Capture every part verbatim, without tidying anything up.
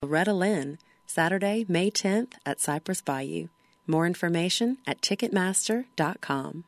Loretta Lynn, Saturday, May tenth at Cypress Bayou. More information at Ticketmaster dot com.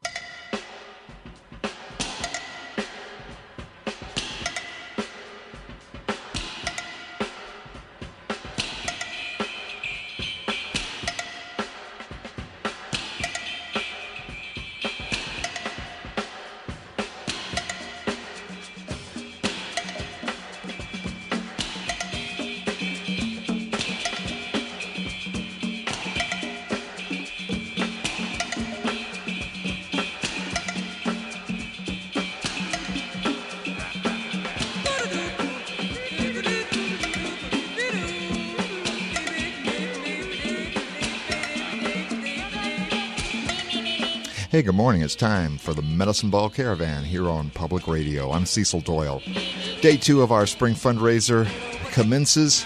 Hey, good morning. It's time for the Medicine Ball Caravan here on Public Radio. I'm Cecil Doyle. Day two of our spring fundraiser commences.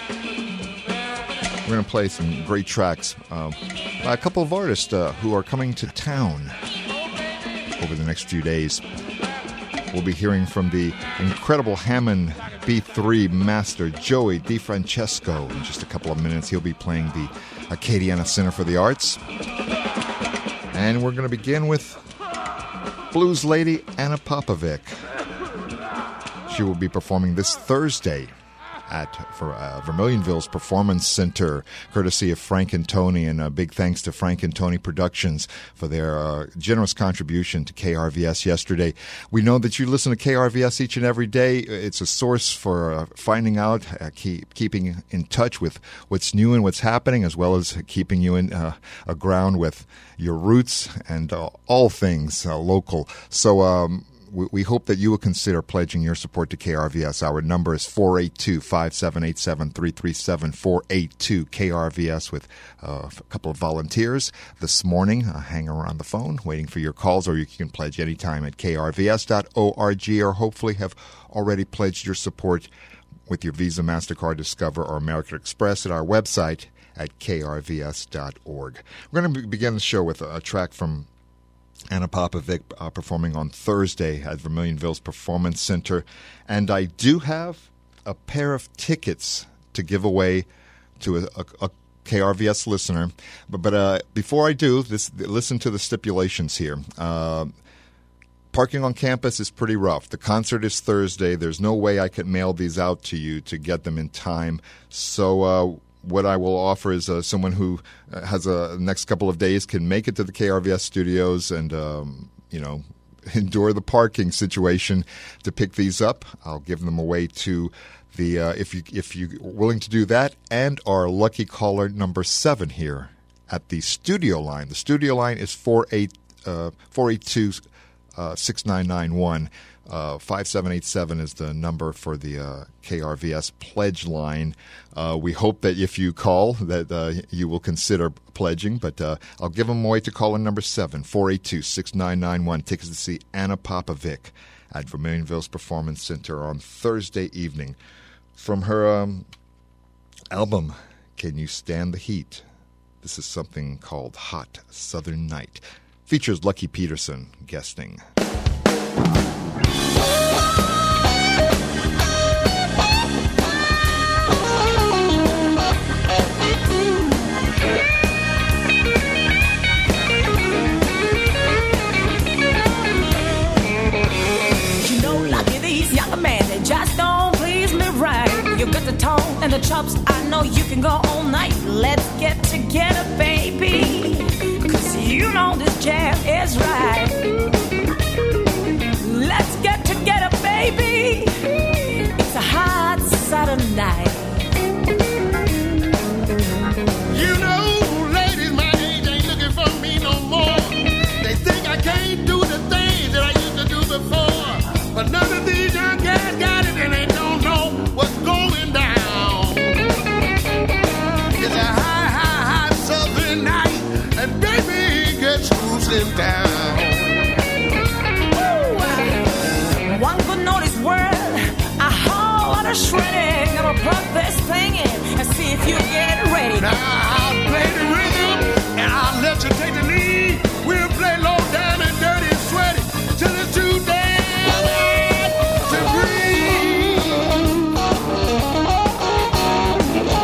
We're going to play some great tracks uh, by a couple of artists uh, who are coming to town over the next few days. We'll be hearing from the incredible Hammond B three master, Joey DeFrancesco. In just a couple of minutes, he'll be playing the Acadiana Center for the Arts. And we're going to begin with blues lady Anna Popovic. She will be performing this Thursday at for uh, Vermilionville's Performance Center, courtesy of Frank and Tony, and a big thanks to Frank and Tony Productions for their uh, generous contribution to K R V S yesterday. We know that you listen to K R V S each and every day. It's a source for uh, finding out, uh, keep, keeping in touch with what's new and what's happening, as well as keeping you in uh, aground with your roots and uh, all things uh, local. So, um, we hope that you will consider pledging your support to K R V S. Our number is four eight two, five seven eight seven, three three seven, four eight two K R V S, with uh, a couple of volunteers this morning uh, hanging around the phone waiting for your calls, or you can pledge anytime at K R V S dot org, or hopefully have already pledged your support with your Visa, MasterCard, Discover, or American Express at our website at K R V S dot org. We're going to begin the show with a, a track from Anna Popovic uh, performing on Thursday at Vermilionville's Performance Center. And I do have a pair of tickets to give away to a, a, a K R V S listener. But, but uh, before I do, this, listen to the stipulations here. Uh, parking on campus is pretty rough. The concert is Thursday. There's no way I could mail these out to you to get them in time. So uh what I will offer is uh, someone who has a next couple of days can make it to the K R V S studios and, um, you know, endure the parking situation to pick these up. I'll give them away to the, uh, if you if you're willing to do that, and our lucky caller number seven here at the studio line. The studio line is four eight two, six nine nine one. Uh, five seven eight seven is the number for the uh, K R V S pledge line. Uh, we hope that if you call that uh, you will consider pledging, but uh, I'll give them away to caller number seven, four eight two, six nine nine one. Tickets to see Anna Popovic at Vermilionville's Performance Center on Thursday evening. From her um, album, Can You Stand the Heat? This is something called Hot Southern Night. Features Lucky Peterson guesting. Just don't please me right. You got the tone and the chops, I know you can go all night. Let's get together, baby, 'cause you know this jam is right. Let's get together, baby. It's a hot Southern night. You know, ladies my age ain't looking for me no more. They think I can't do the things that I used to do before. But none of these young guys got it, and they don't know what's going down. It's a high, high, high Southern night, and baby gets cruising down. Woo! One good notice word, a whole lot of shredding. I'ma plug this thing in and see if you get ready. Now I'll play the rhythm, and I'll let you take the lead. We'll play low down and dirty and sweaty till it's too damn. To breathe.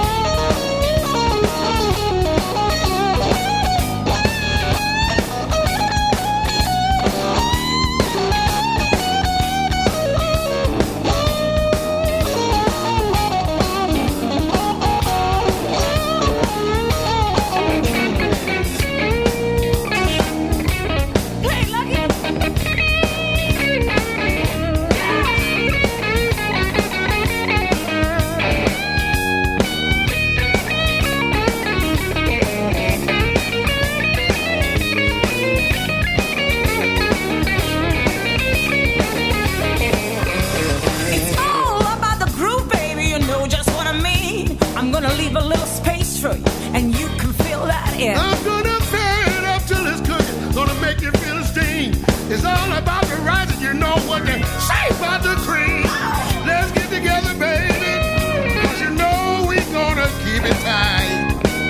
gonna leave a little space for you, and you can fill that in. I'm gonna fire it up till it's cooking. Gonna make you feel the steam. It's all about the rice, and you know what they say about the cream. Let's get together, baby, cause you know we gonna keep it tight.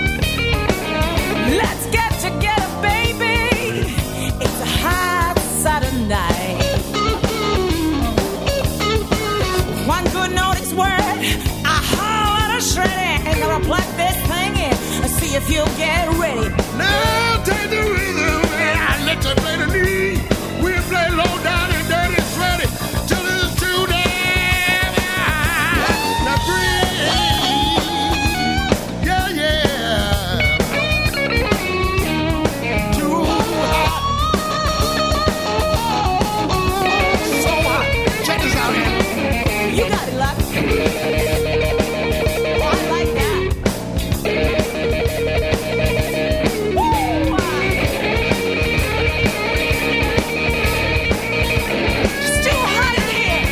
Let's get together, baby. It's a hot Saturday night. One good notice word, a whole lot of shredding. And gonna plug this thing in and see if you'll get ready. Now take the rhythm and I let you play the lead. We'll play low down and dirty, shreddy till it's too damn high. Now breathe, yeah, yeah. Too hot, so hot. Check this out here. You got it, Luck. Oh, I like that. It's too hot in here.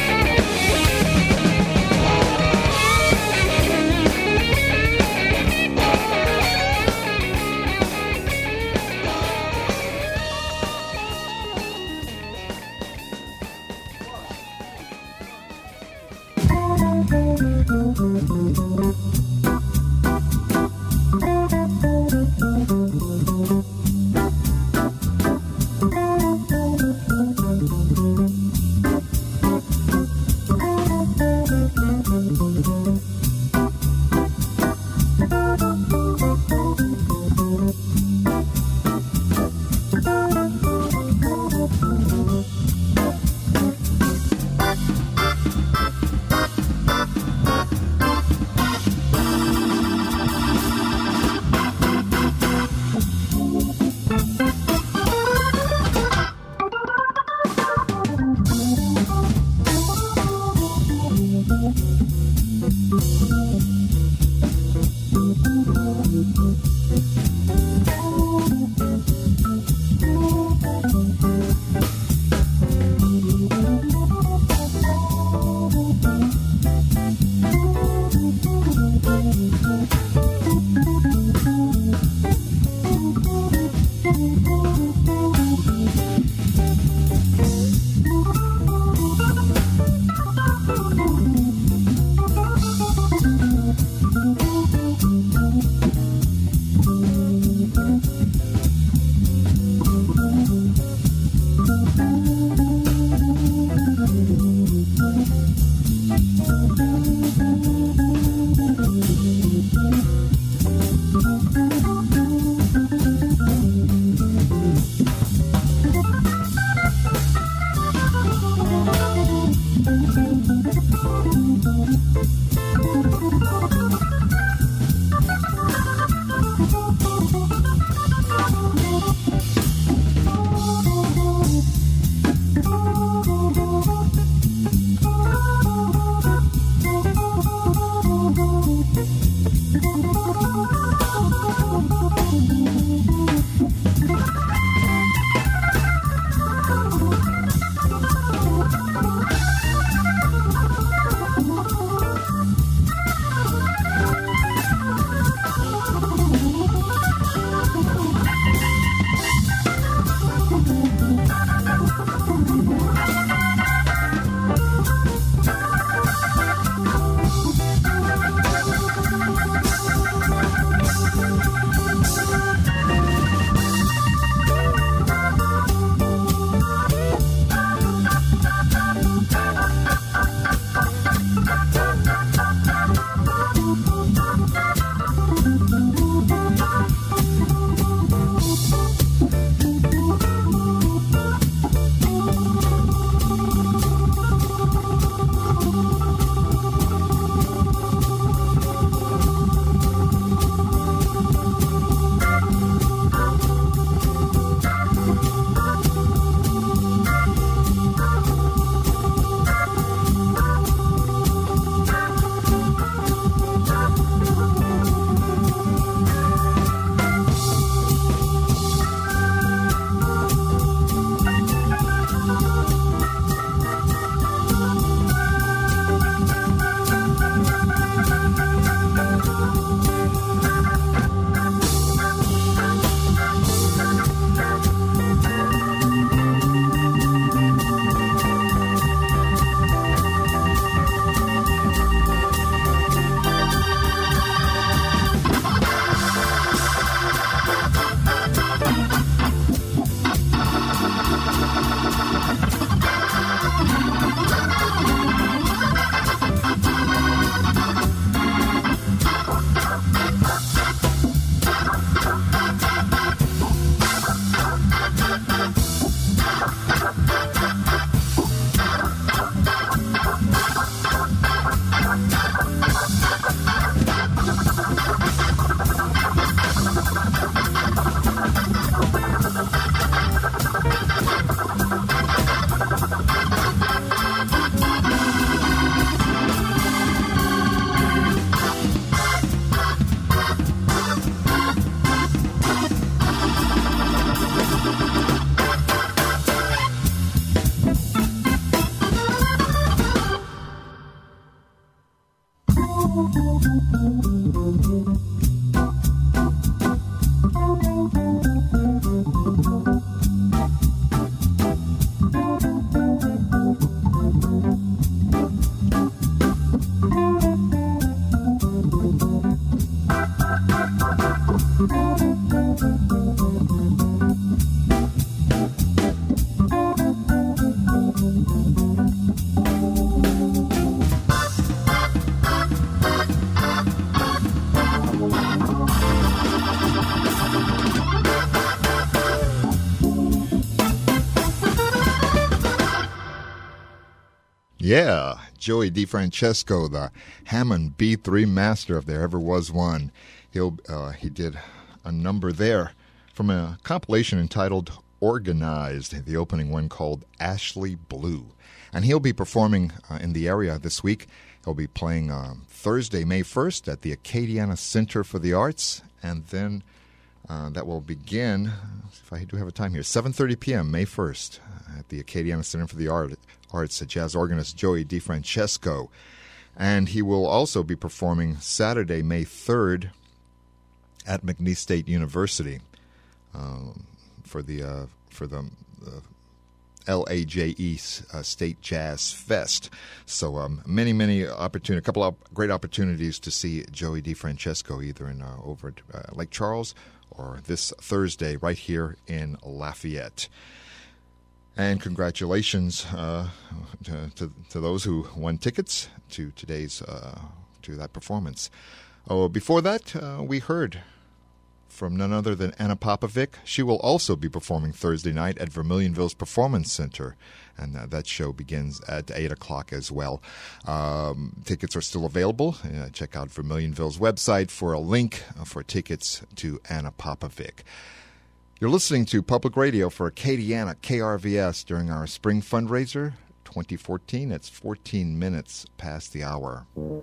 Yeah, Joey DeFrancesco, the Hammond B three master, if there ever was one. He'll uh, he did a number there from a compilation entitled Organized, the opening one called Ashley Blue. And he'll be performing uh, in the area this week. He'll be playing uh, Thursday, May first at the Acadiana Center for the Arts, and then uh, that will begin, if I do have a time here, seven thirty p.m., May first, at the Acadiana Center for the Art, Arts, jazz organist Joey DeFrancesco. And he will also be performing Saturday, May third, at McNeese State University um, for the uh, for the uh, L A J E uh, State Jazz Fest. So um, many, many opportunities, a couple of great opportunities to see Joey DeFrancesco either in uh, over at uh, Lake Charles or this Thursday right here in Lafayette. And congratulations uh, to, to to those who won tickets to today's uh, to that performance. Oh, before that, uh, we heard from none other than Anna Popovic. She will also be performing Thursday night at Vermilionville's Performance Center, and uh, that show begins at eight o'clock as well. Um, tickets are still available. Uh, check out Vermilionville's website for a link for tickets to Anna Popovic. You're listening to Public Radio for Acadiana K R V S during our Spring Fundraiser twenty fourteen. It's fourteen minutes past the hour.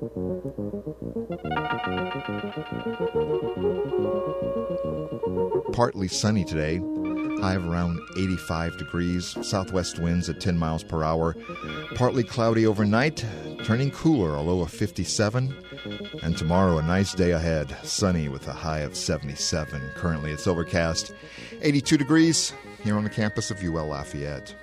Partly sunny today, high of around eighty-five degrees, southwest winds at ten miles per hour. Partly cloudy overnight, turning cooler, a low of fifty-seven. And tomorrow, a nice day ahead, sunny with a high of seventy-seven. Currently, it's overcast, eighty-two degrees here on the campus of U L Lafayette.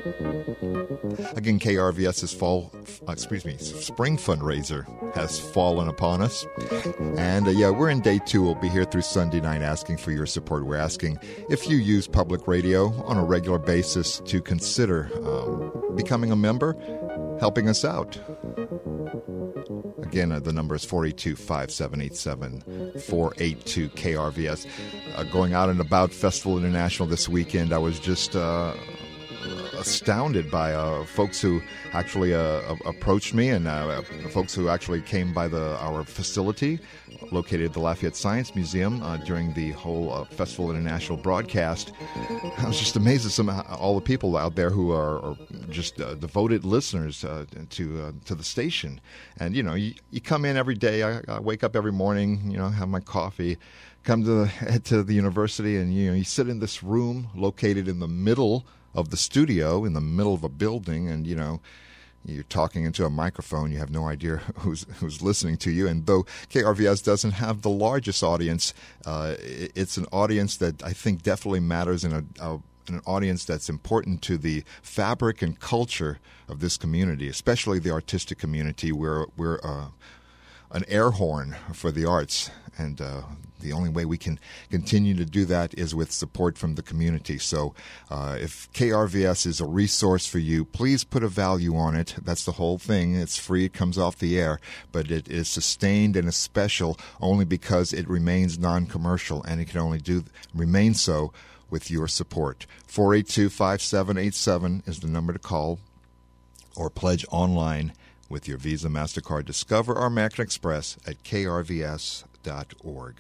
Again, KRVS's fall, uh, excuse me, spring fundraiser has fallen upon us. And uh, yeah, we're in day two. We'll be here through Sunday night asking for your support. We're asking if you use public radio on a regular basis to consider um, becoming a member, helping us out. Again, uh, the number is four eight two, five seven eight seven, four eight two K R V S. Uh, going out and about Festival International this weekend, I was just uh, astounded by uh, folks who actually uh, approached me and uh, folks who actually came by the our facility located at the Lafayette Science Museum uh, during the whole uh, Festival International broadcast. I was just amazed at some all the people out there who are, are just uh, devoted listeners uh, to uh, to the station. And you know, you, you come in every day. I, I wake up every morning, you know, have my coffee, come to the, head to the university, and you know, you sit in this room located in the middle of the studio, in the middle of a building, and you know, you're talking into a microphone. You have no idea who's who's listening to you. And though K R V S doesn't have the largest audience, uh, it's an audience that I think definitely matters, in a, a an audience that's important to the fabric and culture of this community, especially the artistic community. We're we're uh, an air horn for the arts, and uh, the only way we can continue to do that is with support from the community. So uh, if K R V S is a resource for you, please put a value on it. That's the whole thing. It's free. It comes off the air. But it is sustained and is special only because it remains non-commercial, and it can only do remain so with your support. four eight two, five seven eight seven is the number to call, or pledge online with your Visa, MasterCard, Discover, or American Express at K R V S dot org.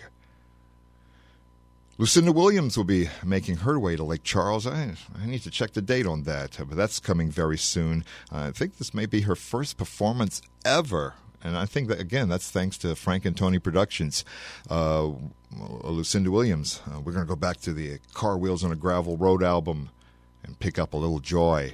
Lucinda Williams will be making her way to Lake Charles. I, I need to check the date on that, but that's coming very soon. Uh, I think this may be her first performance ever, and I think that, again, that's thanks to Frank and Tony Productions. Uh, Lucinda Williams, uh, we're going to go back to the Car Wheels on a Gravel Road album and pick up a little joy.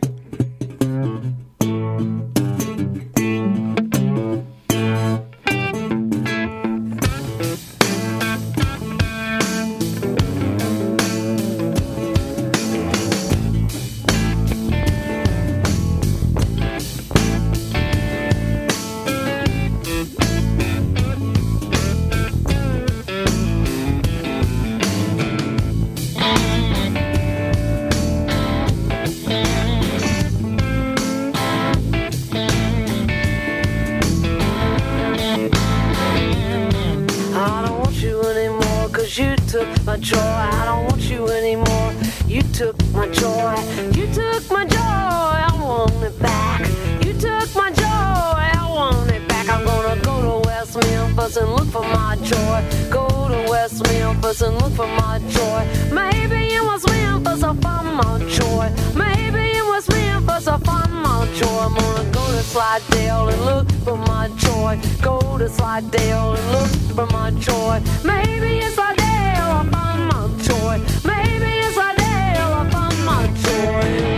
I don't want you anymore, cause you took my joy. I don't want you anymore, you took my joy. You took my joy, I want it back. You took my joy, I want it back. I'm gonna go to West Memphis and look for my joy. Go to West Memphis and look for my joy. Maybe in West Memphis I'll find my joy. Maybe in West Memphis I'll find my joy. I'm gonna go to Slidell and look for my joy. Go to Slidell and look for my joy. Maybe in Slidell I'll find my joy. Maybe in Slidell I'll find my joy.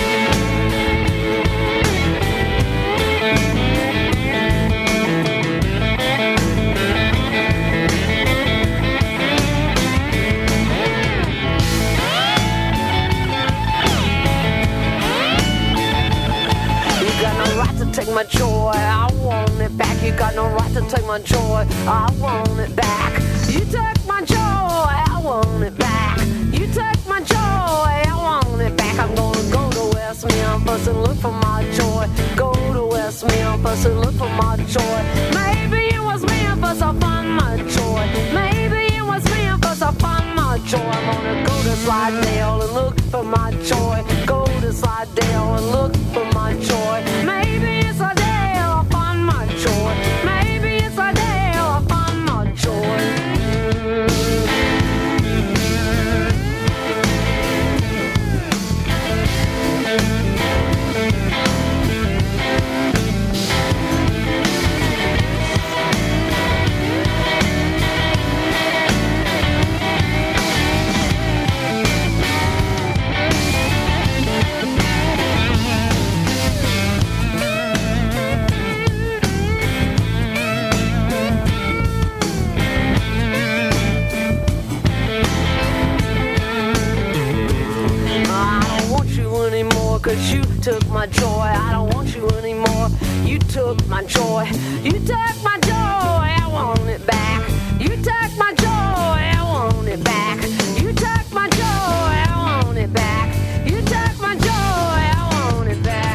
Take my joy, I want it back. You got no right to take my joy, I want it back. You took my joy, I want it back. You took my joy, I want it back. I'm gonna go to West Memphis and look for my joy. Go to West Memphis and look for my joy. Maybe in West Memphis I'll find my joy. Maybe in West Memphis I'll find my joy. I'm gonna go to Slidell and look for my joy. Go to Slidell and look for my joy. Maybe it's a day I'll find my joy. Maybe it's a day I'll find my joy. Cause you took my joy, I don't want you anymore. You took my joy, you took my joy, I want it back. You took my joy, I want it back. You took my joy, I want it back. You took my joy, I want it back.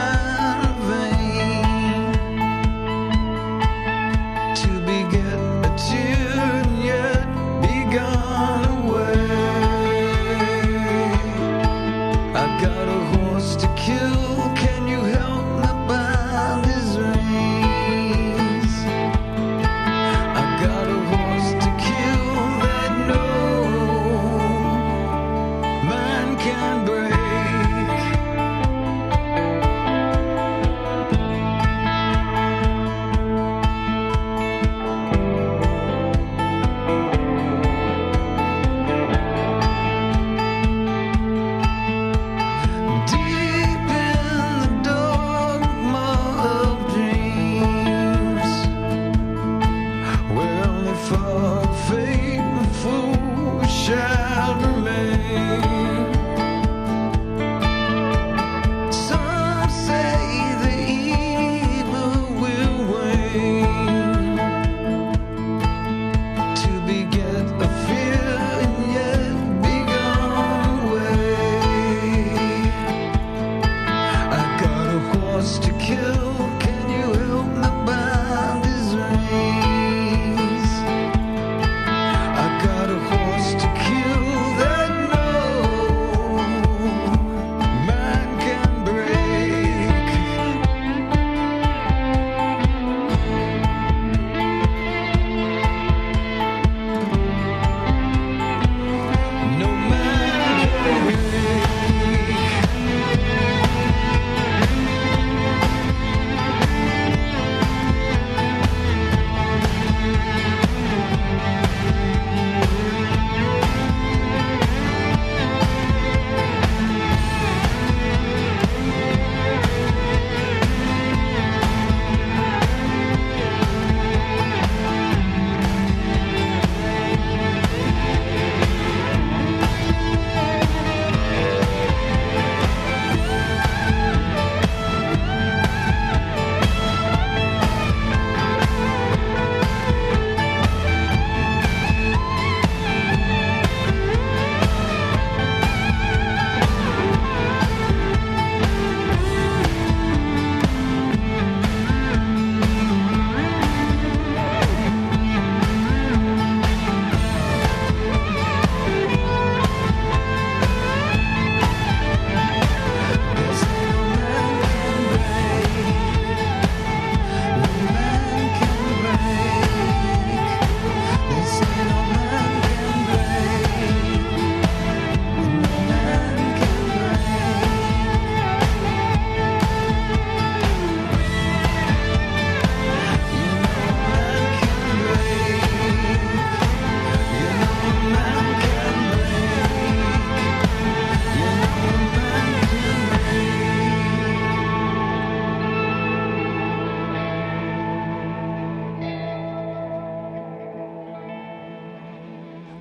To be getting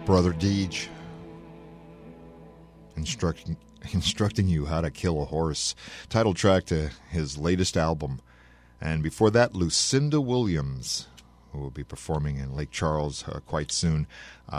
Brother Deej, instructing instructing you how to kill a horse, title track to his latest album. And before that, Lucinda Williams, who will be performing in Lake Charles uh, quite soon.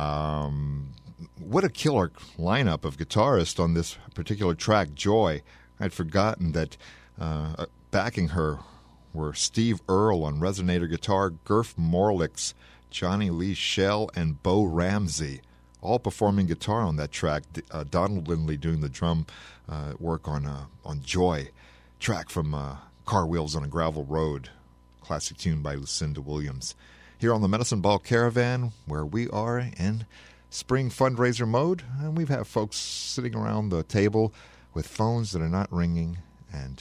Um, what a killer lineup of guitarists on this particular track, Joy. I'd forgotten that uh, backing her were Steve Earle on resonator guitar, Gurf Morlix, Johnny Lee Schell, and Bo Ramsey, all performing guitar on that track. Uh, Donald Lindley doing the drum uh, work on uh, on Joy, track from uh, Car Wheels on a Gravel Road, classic tune by Lucinda Williams. Here on the Medicine Ball Caravan, where we are in spring fundraiser mode, and we have folks sitting around the table with phones that are not ringing, and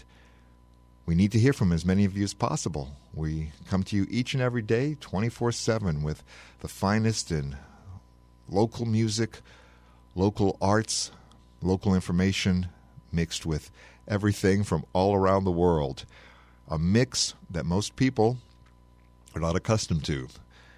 we need to hear from as many of you as possible. We come to you each and every day, twenty-four seven, with the finest in local music, local arts, local information, mixed with everything from all around the world. A mix that most people are not accustomed to.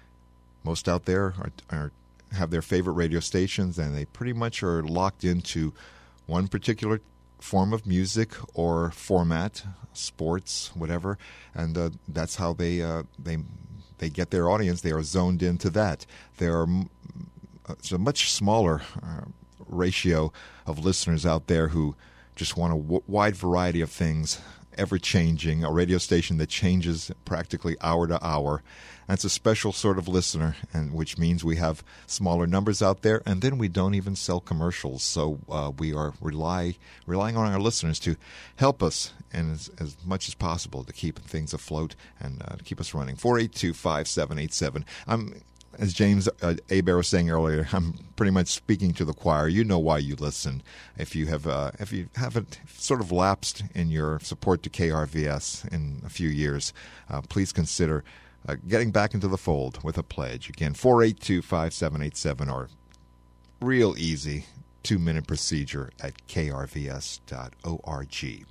Most out there are, are have their favorite radio stations, and they pretty much are locked into one particular form of music or format, sports, whatever, and uh, that's how they uh, they they get their audience. They are zoned into that. There are it's a much smaller uh, ratio of listeners out there who just want a w- wide variety of things, ever-changing, a radio station that changes practically hour to hour. That's a special sort of listener, and which means we have smaller numbers out there, and then we don't even sell commercials. So uh, we are rely relying on our listeners to help us, and as, as much as possible, to keep things afloat and uh, to keep us running. four eight two, five seven eight seven. I'm, as James uh, Abear was saying earlier, I'm pretty much speaking to the choir. You know why you listen. If you have, uh, if you haven't sort of lapsed in your support to K R V S in a few years, uh, please consider Uh, getting back into the fold with a pledge. Again, four eight two, five seven eight seven, or real easy two-minute procedure at k r v s dot org.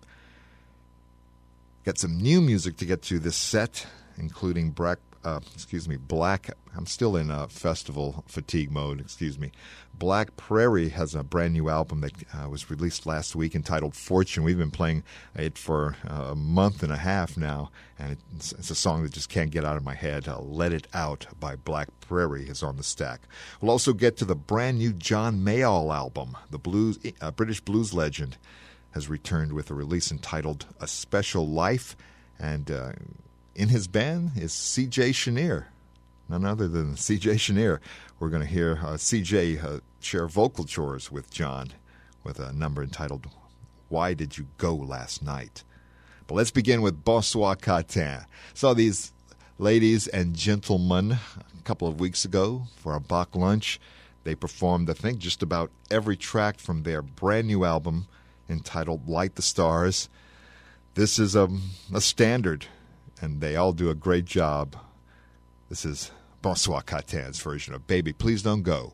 Got some new music to get to this set, including Black, uh, excuse me, Black, I'm still in uh, festival fatigue mode, excuse me. Black Prairie has a brand new album that uh, was released last week entitled Fortune. We've been playing it for uh, a month and a half now, and it's, it's a song that just can't get out of my head. Uh, Let It Out by Black Prairie is on the stack. We'll also get to the brand new John Mayall album. The blues, uh, British blues legend has returned with a release entitled A Special Life, and uh, in his band is C J Chenier. None other than C J Chenier. We're going to hear uh, C J uh, share vocal chores with John with a number entitled Why Did You Go Last Night? But let's begin with Bonsoir Catin. Saw these ladies and gentlemen a couple of weeks ago for a Bach lunch. They performed, I think, just about every track from their brand new album entitled Light the Stars. This is a, a standard, and they all do a great job. This is Bonsoir Catin's version of Baby Please Don't Go.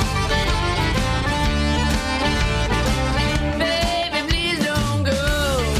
Baby, please don't go.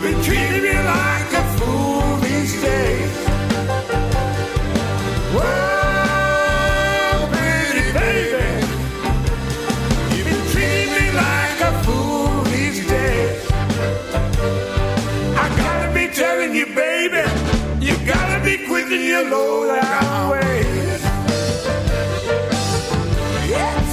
You've been treating me like a fool these days. Whoa, pretty baby, you've been treating me like a fool these days. I gotta be telling you, baby, you gotta be quitting your low down ways. Yes.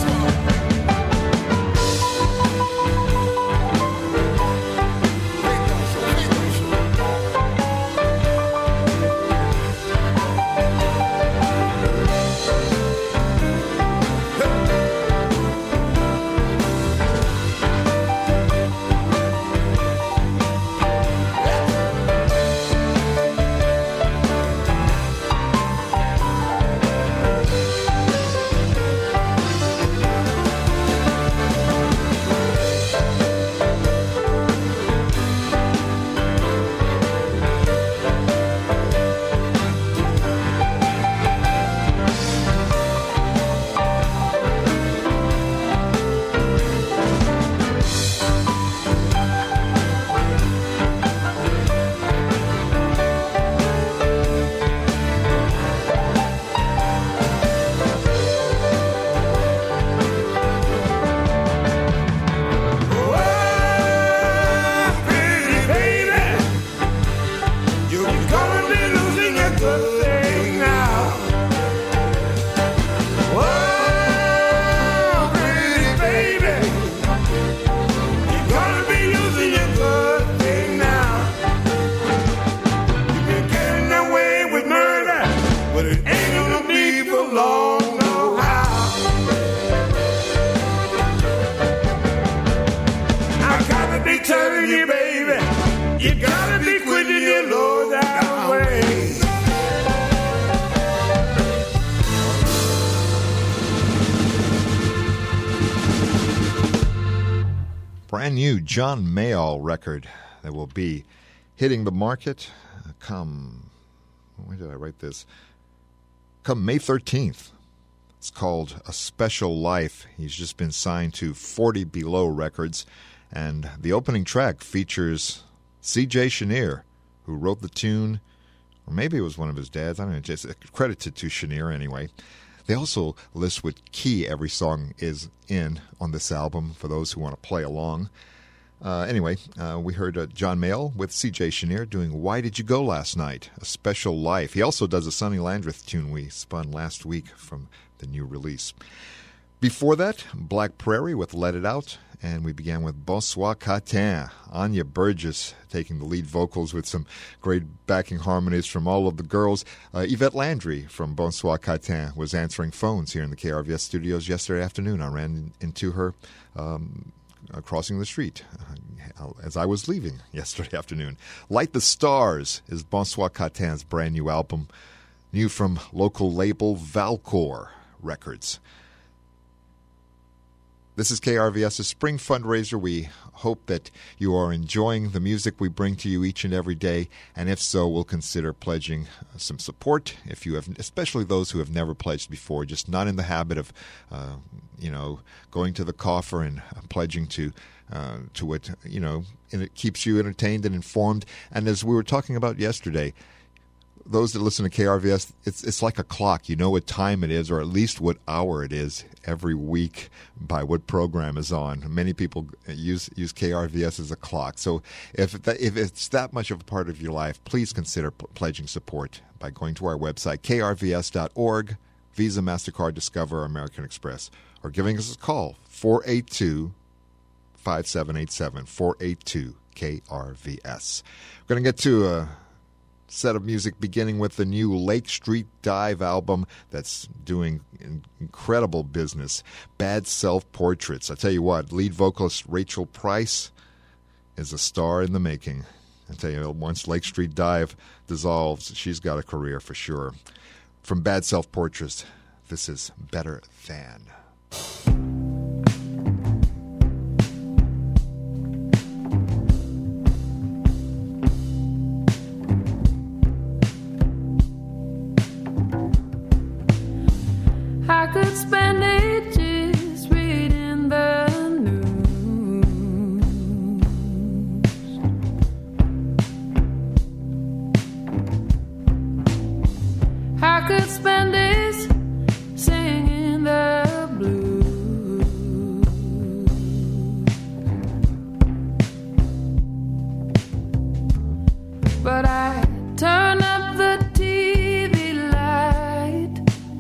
Brand new John Mayall record that will be hitting the market come, when did I write this? Come May thirteenth. It's called A Special Life. He's just been signed to forty Below Records, and the opening track features C J Chenier, who wrote the tune, or maybe it was one of his dads. I don't know, just credited to Chenier anyway. They also list what key every song is in on this album for those who want to play along. Uh, anyway, uh, we heard uh, John Mayall with C J Chenier doing Why Did You Go Last Night? A Special Life. He also does a Sonny Landreth tune we spun last week from the new release. Before that, Black Prairie with Let It Out. And we began with Bonsoir Catin, Anya Burgess taking the lead vocals with some great backing harmonies from all of the girls. Uh, Yvette Landry from Bonsoir Catin was answering phones here in the K R V S studios yesterday afternoon. I ran into her um, uh, crossing the street uh, as I was leaving yesterday afternoon. Light the Stars is Bonsoir Catin's brand new album, new from local label Valcor Records. This is K R V S's Spring Fundraiser. We hope that you are enjoying the music we bring to you each and every day, and if so, we'll consider pledging some support. If you have, especially those who have never pledged before, just not in the habit of, uh, you know, going to the coffer and pledging to, uh, to what, you know, and it keeps you entertained and informed. And as we were talking about yesterday, those that listen to K R V S, it's it's like a clock. You know what time it is, or at least what hour it is every week by what program is on. Many people use use K R V S as a clock. So if that, if it's that much of a part of your life, please consider p- pledging support by going to our website, K R V S dot org, Visa, MasterCard, Discover, or American Express, or giving us a call, four eight two, five seven eight seven, four eight two, K R V S. We're going to get to a set of music beginning with the new Lake Street Dive album that's doing incredible business. Bad Self-Portraits. I tell you what, lead vocalist Rachel Price is a star in the making. I tell you, once Lake Street Dive dissolves, she's got a career for sure. From Bad Self-Portraits, this is Better Than. I could spend ages reading the news, but I turn up the T V light.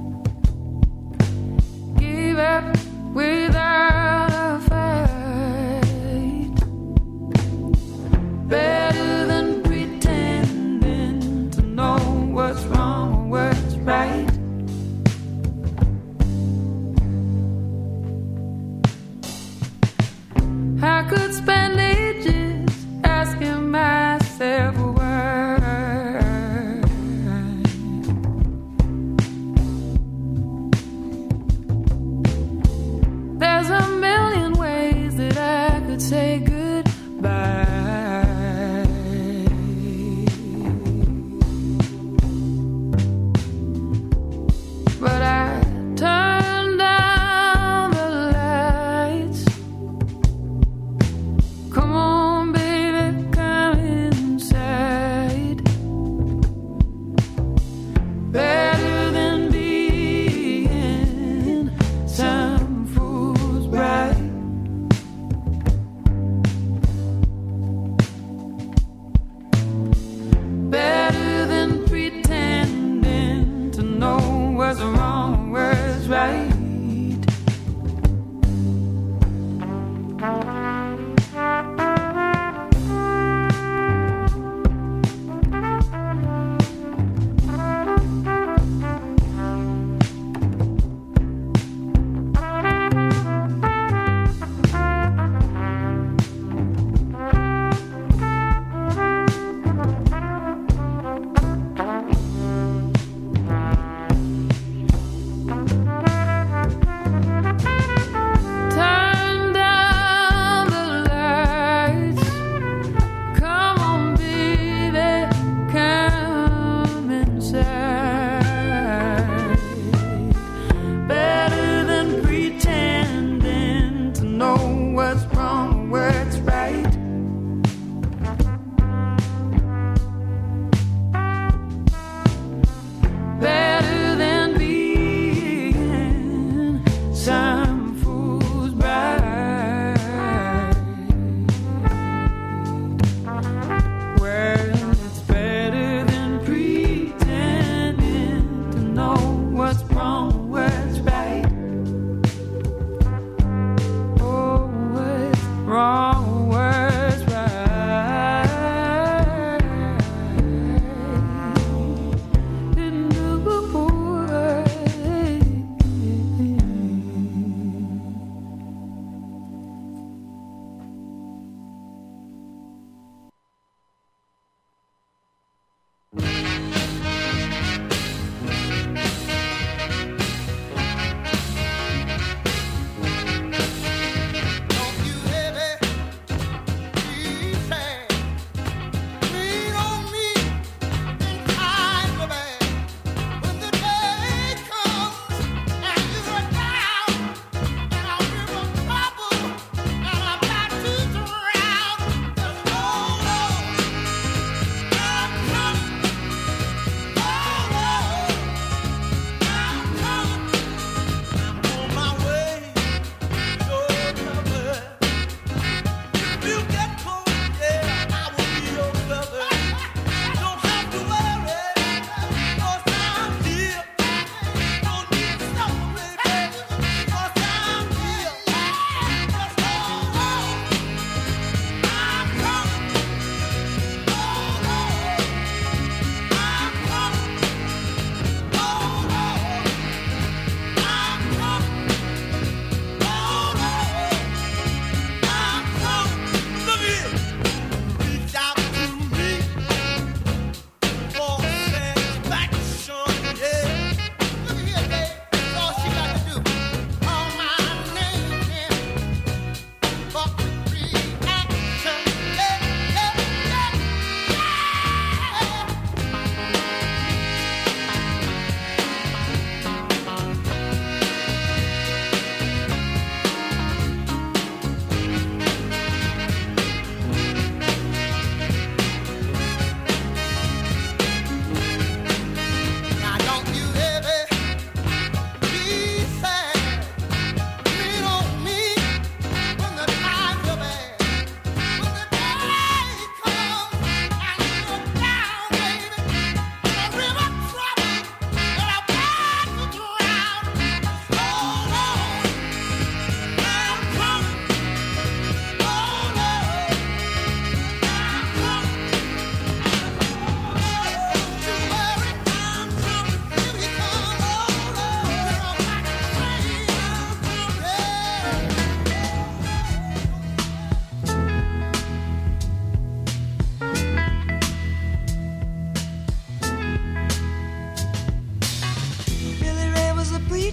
Give up without a fight. Better than pretending to know what's wrong or what's right. I could spend ages asking myself why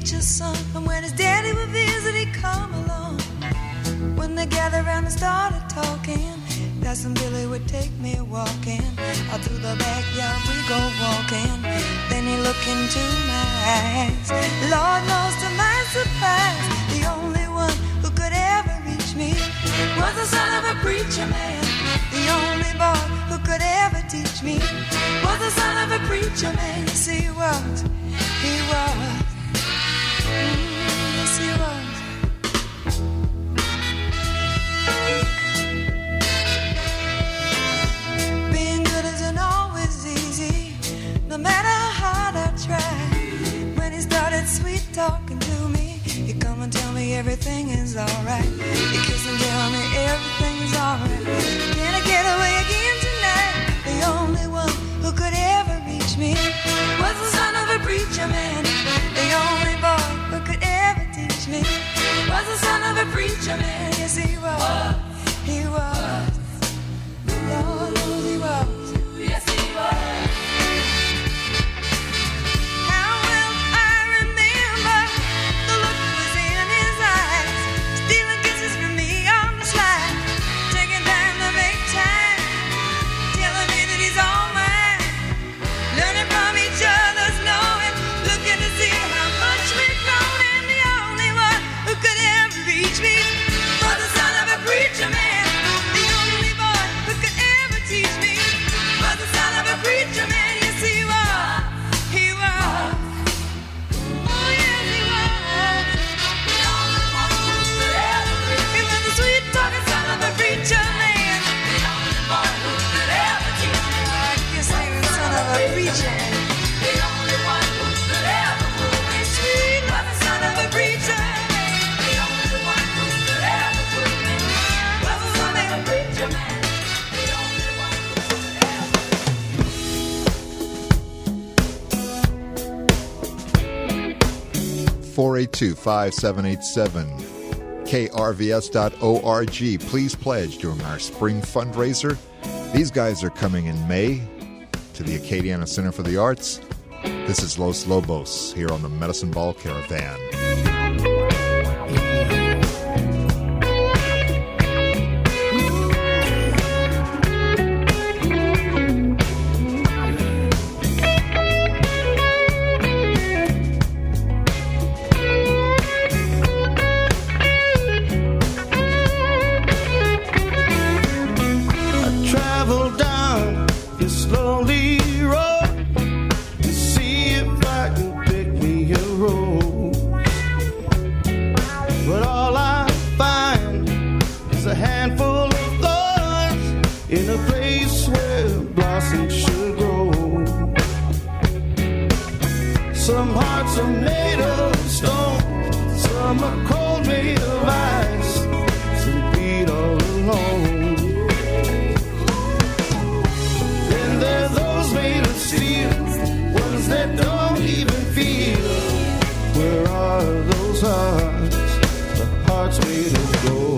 preacher's son. And when his daddy would visit, he'd come along. When they gathered around and started talking, Cousin Billy would take me walking. Out through the backyard we go walking. Then he looked into my eyes. Lord knows to my surprise, the only one who could ever reach me was the son of a preacher man. The only boy who could ever teach me was the son of a preacher man. Yes, he was. He was. Mm, yes, he was. Being good isn't always easy, no matter how hard I try. When he started sweet talking to me, he'd come and tell me everything is alright. He'd kiss and tell me everything is alright. Can I get away again tonight? The only one who could ever reach me was the son of a preacher man. The only boy who could ever teach me was the son of a preacher man. Yes, he was. He was. Lord knows he was. Yes, he was. How well I remember the look was in his eyes, stealing kisses from me on the slide, taking time to make time, telling me that he's all mine, learning from each other's knowing, looking to see how much we've grown. And the only one who could ever reach me was the son of a preacher man. The only boy who could ever teach me was the son of a preacher man. Yes, he was. He was. Oh, yes, he was. The only one who could ever reach me. He was the sweet talking son of a preacher man. The only boy who could ever teach me. Oh, I guess he was the son of a preacher man. The only one who could ever move me. Sweet was the son of a preacher man. The only one who could ever move me was the son of a preacher man. The only one who could ever. four eight two, five seven eight seven, K R V S dot org. Please pledge during our spring fundraiser. These guys are coming in May to the Acadiana Center for the Arts. This is Los Lobos here on the Medicine Ball Caravan. I travel down this lonely road to see if I can pick me a rose. But all I find is a handful of thorns in a place where blossoms should grow. Some hearts are made of stone, some are cold, made of ice, some beat all alone. Then there are those made of steel, ones that don't even feel. Where are those hearts, the hearts made of gold?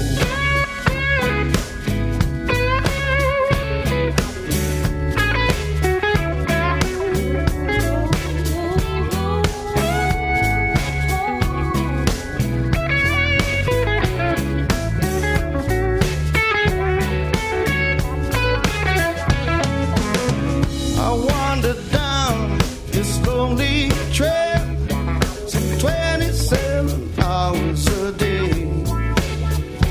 I wandered down this lonely trail, some twenty-seven hours a day.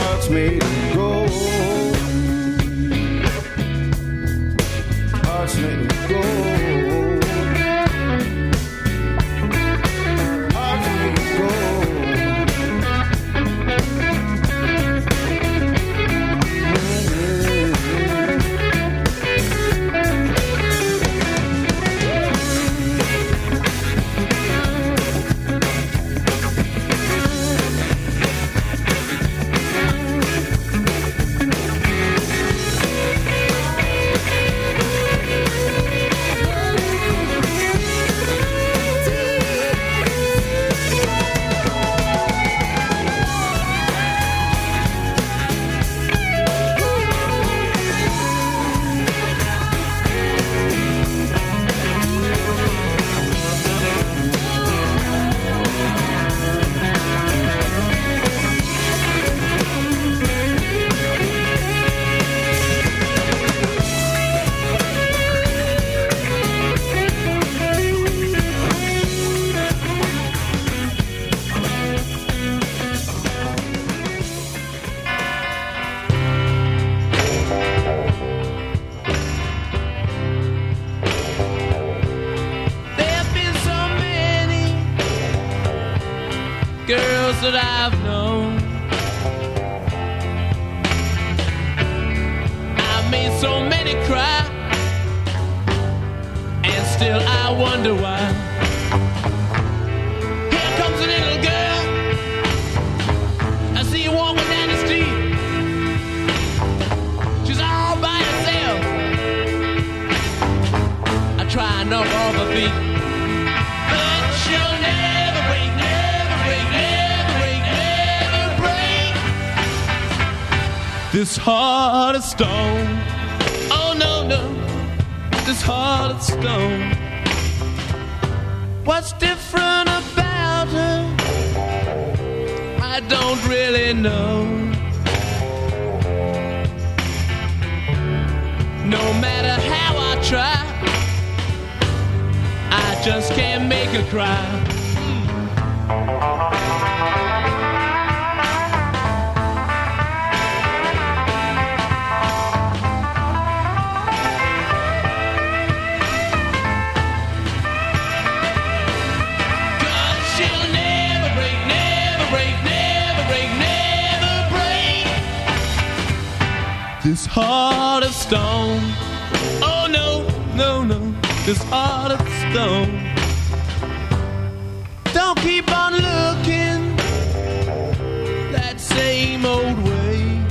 hearts made of gold. Hearts made of gold. Hearts made of gold. That I've known, I've made so many cry, and still I wonder why. Here comes a little girl, I see her walking down the street. She's all by herself, I try and knock off her feet, but she'll never break, never break, never this heart of stone. Oh no, no, this heart of stone. What's different about her? I don't really know. No matter how I try, I just can't make her cry. This heart of stone. Oh no, no, no, this heart of stone. Don't keep on looking that same old way.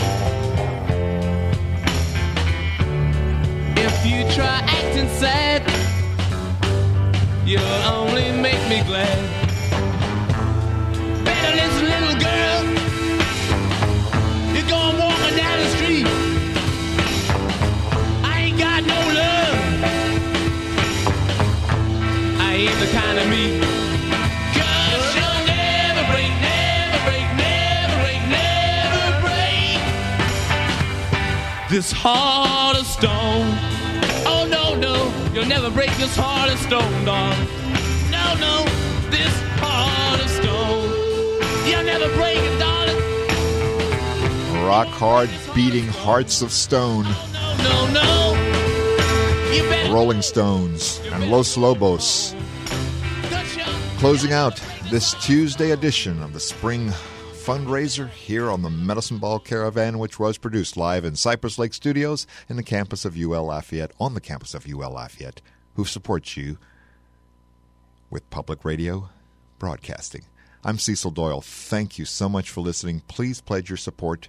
If you try acting sad, you'll only make me glad. Better listen, little girl, you're going walking down the street. I ain't got no love. I ain't the kind of me. Cause you'll never break, never break, never break, never break this heart of stone. Oh no, no, you'll never break this heart of stone, darling. No, no, this heart of stone. You'll never break it, darling. Rock hard, beating hearts of stone. No, no, no. You better Rolling Stones and Los Lobos. Closing out this Tuesday edition of the Spring Fundraiser here on the Medicine Ball Caravan, which was produced live in Cypress Lake Studios in the campus of U L Lafayette, on the campus of U L Lafayette, who supports you with public radio broadcasting. I'm Cecil Doyle. Thank you so much for listening. Please pledge your support